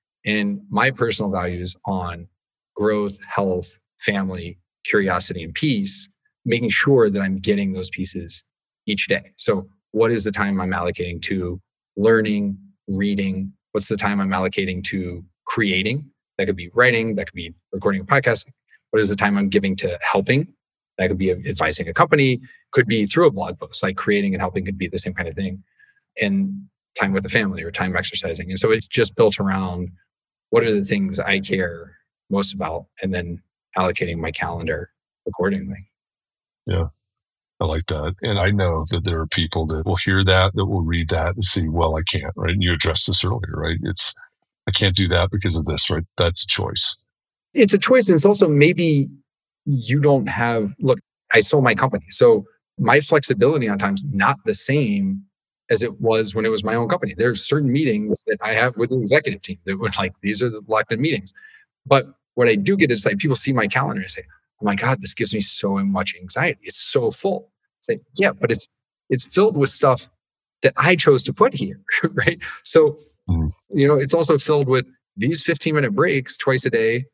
And my personal values on growth, health, family, curiosity, and peace, making sure that I'm getting those pieces each day. So what is the time I'm allocating to learning, reading? What's the time I'm allocating to creating? That could be writing, that could be recording a podcast. What is the time I'm giving to helping? That could be advising a company, could be through a blog post, like creating and helping could be the same kind of thing. And time with the family or time exercising. And so it's just built around what are the things I care most about, and then allocating my calendar accordingly. Yeah, I like that. And I know that there are people that will hear that, that will read that and see, well, I can't, right? And you addressed this earlier, right? It's, I can't do that because of this, right? That's a choice. It's a choice. And it's also maybe you don't have, look, I sold my company. So my flexibility on time's not the same as it was when it was my own company. There's certain meetings that I have with the executive team that were like, these are the locked in meetings. But what I do get is like, people see my calendar and say, oh my God, this gives me so much anxiety. It's so full. Say, yeah, but it's, it's filled with stuff that I chose to put here, right? So, mm. you know, it's also filled with these fifteen minute breaks twice a day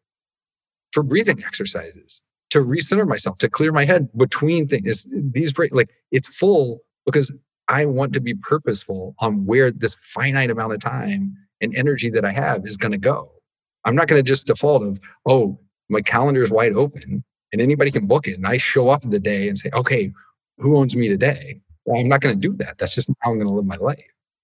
for breathing exercises, to recenter myself, to clear my head between things. These breaks, like it's full because I want to be purposeful on where this finite amount of time and energy that I have is going to go. I'm not going to just default of, oh, my calendar is wide open and anybody can book it. And I show up in the day and say, okay, who owns me today? Well, I'm not going to do that. That's just how I'm going to live my life.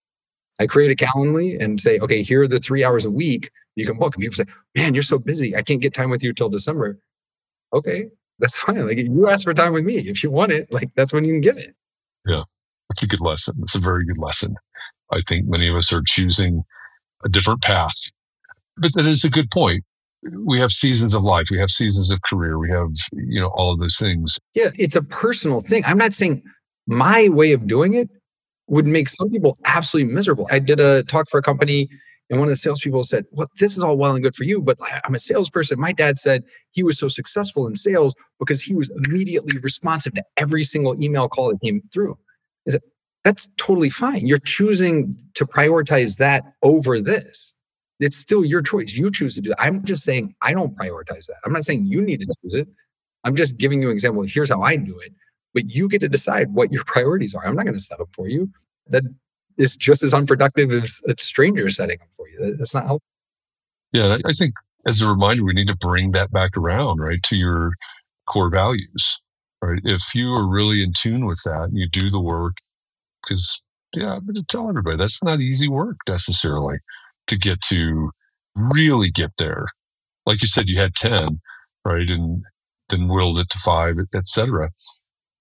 I create a Calendly and say, okay, here are the three hours a week you can book. And people say, man, you're so busy. I can't get time with you till December. Okay, that's fine. Like you ask for time with me. If you want it, like that's when you can get it. Yeah, that's a good lesson. It's a very good lesson. I think many of us are choosing a different path. But that is a good point. We have seasons of life. We have seasons of career. We have, you know, all of those things. Yeah, it's a personal thing. I'm not saying my way of doing it would make some people absolutely miserable. I did a talk for a company and one of the salespeople said, well, this is all well and good for you, but I'm a salesperson. My dad said he was so successful in sales because he was immediately responsive to every single email call that came through. I said, that's totally fine. You're choosing to prioritize that over this. It's still your choice. You choose to do that. I'm just saying I don't prioritize that. I'm not saying you need to choose it. I'm just giving you an example. Here's how I do it. But you get to decide what your priorities are. I'm not going to set up for you. That is just as unproductive as a stranger setting up for you. That's not helpful. Yeah, I think as a reminder, we need to bring that back around, right, to your core values, right? If you are really in tune with that and you do the work, because, yeah, I'm going to tell everybody, that's not easy work necessarily to get to really get there. Like you said, you had ten, right? And then whittled it to five, et cetera.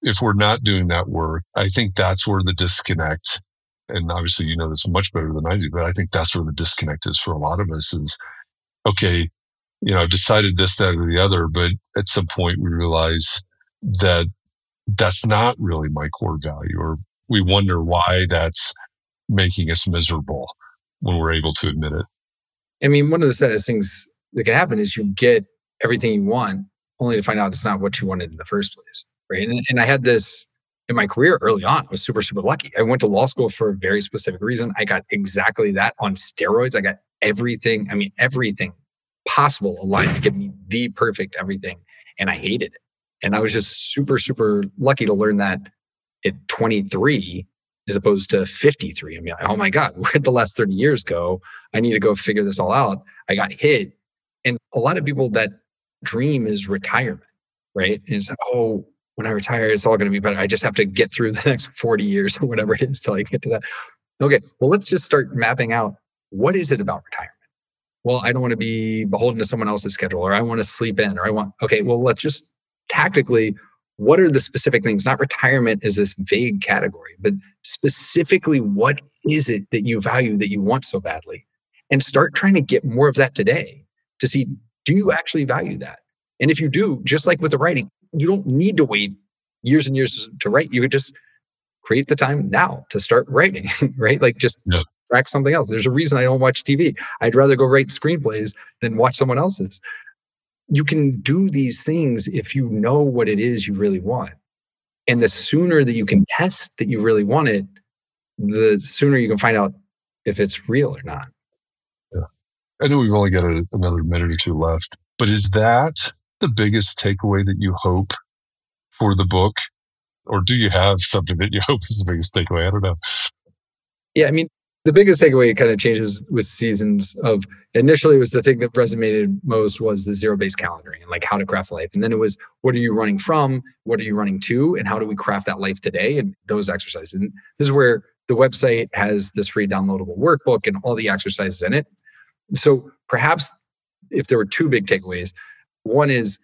if we're not doing that work, I think that's where the disconnect, and obviously you know this much better than I do, but I think that's where the disconnect is for a lot of us is, okay, you know, I've decided this, that, or the other, but at some point we realize that that's not really my core value, or we wonder why that's making us miserable when we're able to admit it. I mean, one of the saddest things that can happen is you get everything you want only to find out it's not what you wanted in the first place, right? And, and I had this in my career early on. I was super, super lucky. I went to law school for a very specific reason. I got exactly that on steroids. I got everything, I mean, everything possible aligned to give me the perfect everything. And I hated it. And I was just super, super lucky to learn that at twenty-three as opposed to fifty-three. I mean, oh my God, where'd the last thirty years go? I need to go figure this all out. I got hit. And a lot of people, that dream is retirement, right? And it's like, oh, when I retire, it's all going to be better. I just have to get through the next forty years or whatever it is till I get to that. Okay, well, let's just start mapping out, what is it about retirement? Well, I don't want to be beholden to someone else's schedule, or I want to sleep in, or I want, okay, well, let's just tactically, what are the specific things? Not retirement is this vague category, but specifically, what is it that you value that you want so badly? And start trying to get more of that today to see, do you actually value that? And if you do, just like with the writing, you don't need to wait years and years to write. You could just create the time now to start writing, right? Like just yeah. track something else. There's a reason I don't watch T V. I'd rather go write screenplays than watch someone else's. You can do these things if you know what it is you really want. And the sooner that you can test that you really want it, the sooner you can find out if it's real or not. Yeah. I know we've only got a, another minute or two left, but is that the biggest takeaway that you hope for the book? Or do you have something that you hope is the biggest takeaway? I don't know. Yeah, I mean, the biggest takeaway kind of changes with seasons of, initially it was the thing that resonated most was the zero-based calendaring and like how to craft life. And then it was, what are you running from? What are you running to? And how do we craft that life today? And those exercises. And this is where the website has this free downloadable workbook and all the exercises in it. So perhaps if there were two big takeaways, one is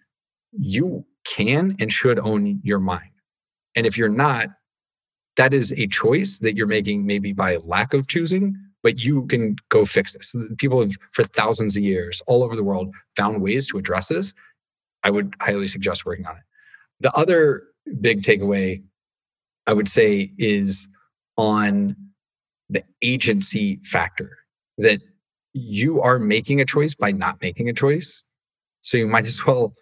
you can and should own your mind. And if you're not, that is a choice that you're making maybe by lack of choosing, but you can go fix this. People have, for thousands of years, all over the world, found ways to address this. I would highly suggest working on it. The other big takeaway, I would say, is on the agency factor, that you are making a choice by not making a choice. So you might as well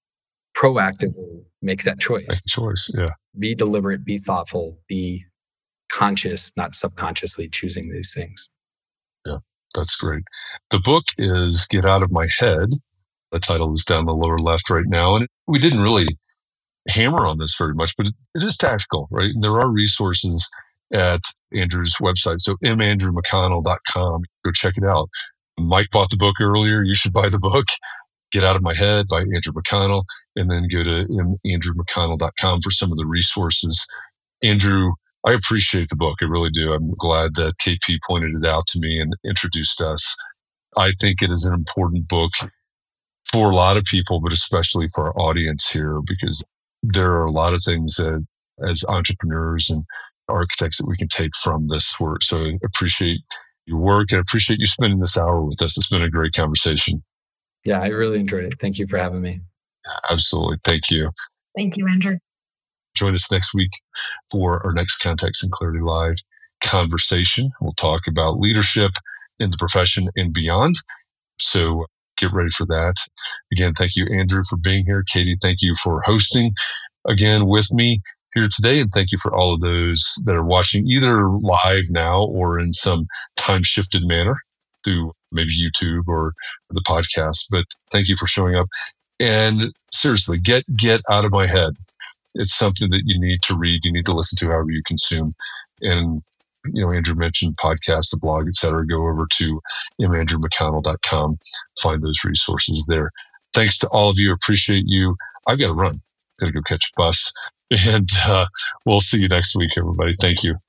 proactively make that choice. Make a choice, yeah. Be deliberate, be thoughtful, be conscious, not subconsciously choosing these things. Yeah, that's great. The book is Get Out of My Head. The title is down the lower left right now. And we didn't really hammer on this very much, but it, it is tactical, right? And there are resources at Andrew's website. So m andrew mcconnell dot com. Go check it out. Mike bought the book earlier. You should buy the book. Get Out of My Head by Andrew McConnell, and then go to m andrew mcconnell dot com for some of the resources. Andrew, I appreciate the book. I really do. I'm glad that K P pointed it out to me and introduced us. I think it is an important book for a lot of people, but especially for our audience here, because there are a lot of things that as entrepreneurs and architects that we can take from this work. So I appreciate your work and I appreciate you spending this hour with us. It's been a great conversation. Yeah, I really enjoyed it. Thank you for having me. Absolutely. Thank you. Thank you, Andrew. Join us next week for our next Context and Clarity Live conversation. We'll talk about leadership in the profession and beyond. So get ready for that. Again, thank you, Andrew, for being here. Katie, thank you for hosting again with me here today. And thank you for all of those that are watching either live now or in some time-shifted manner through maybe YouTube or the podcast. But thank you for showing up. And seriously, get get out of my head. It's something that you need to read. You need to listen to however you consume. And, you know, Andrew mentioned podcasts, the blog, et cetera. Go over to m andrew mcconnell dot com. Find those resources there. Thanks to all of you. Appreciate you. I've got to run. Got to go catch a bus. And uh, we'll see you next week, everybody. Thank you.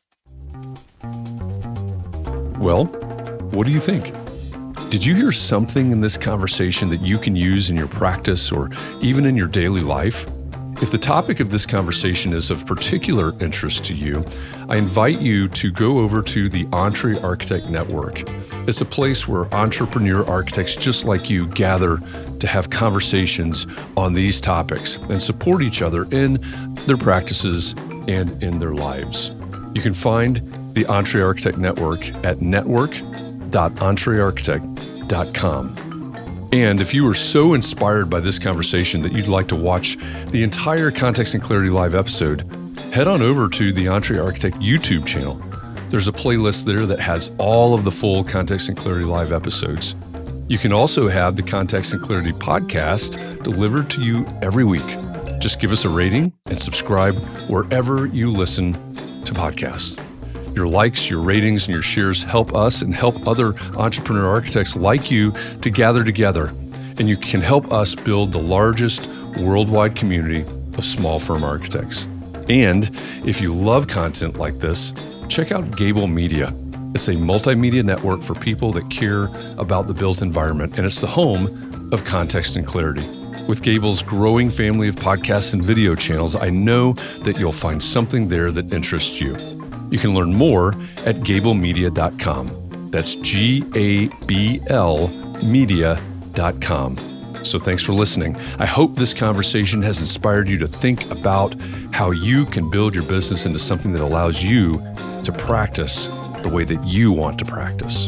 Well, what do you think? Did you hear something in this conversation that you can use in your practice or even in your daily life? If the topic of this conversation is of particular interest to you, I invite you to go over to the EntreArchitect Network. It's a place where entrepreneur architects just like you gather to have conversations on these topics and support each other in their practices and in their lives. You can find the EntreArchitect Network at network dot entre architect dot com. And if you were so inspired by this conversation that you'd like to watch the entire Context and Clarity Live episode, head on over to the EntreArchitect YouTube channel. There's a playlist there that has all of the full Context and Clarity Live episodes. You can also have the Context and Clarity podcast delivered to you every week. Just give us a rating and subscribe wherever you listen to podcasts. Your likes, your ratings, and your shares help us and help other entrepreneur architects like you to gather together. And you can help us build the largest worldwide community of small firm architects. And if you love content like this, check out Gable Media. It's a multimedia network for people that care about the built environment, and it's the home of Context and Clarity. With Gable's growing family of podcasts and video channels, I know that you'll find something there that interests you. You can learn more at gable media dot com. That's G A B L media dot com. So thanks for listening. I hope this conversation has inspired you to think about how you can build your business into something that allows you to practice the way that you want to practice.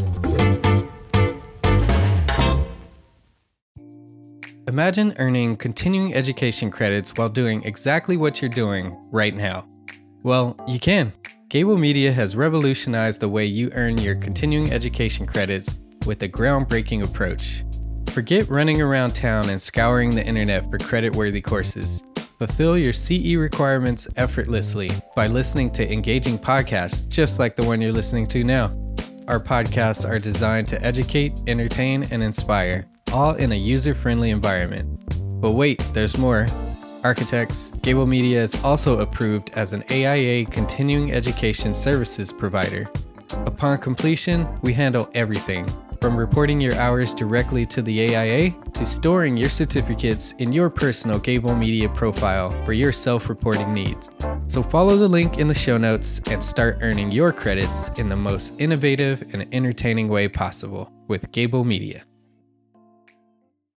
Imagine earning continuing education credits while doing exactly what you're doing right now. Well, you can. Gable Media has revolutionized the way you earn your continuing education credits with a groundbreaking approach. Forget running around town and scouring the internet for credit-worthy courses. Fulfill your C E requirements effortlessly by listening to engaging podcasts just like the one you're listening to now. Our podcasts are designed to educate, entertain, and inspire, all in a user-friendly environment. But wait, there's more. Architects, Gable Media is also approved as an A I A continuing education services provider. Upon completion, we handle everything, from reporting your hours directly to the A I A to storing your certificates in your personal Gable Media profile for your self-reporting needs. So follow the link in the show notes and start earning your credits in the most innovative and entertaining way possible with Gable Media.